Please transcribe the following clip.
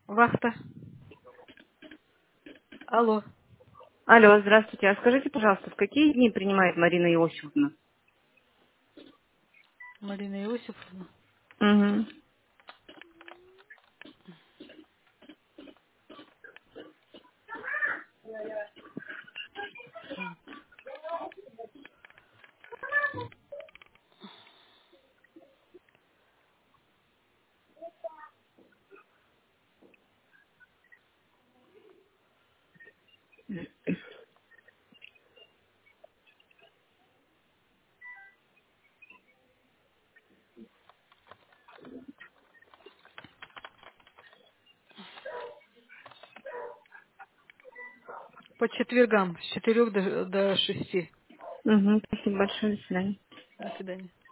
Вахта. Алло. Алло, здравствуйте. А скажите, пожалуйста, в какие дни принимает Марина Иосифовна? Марина Иосифовна. Угу. Так. По четвергам с 4 до 6. Угу. Спасибо большое. До свидания. До свидания.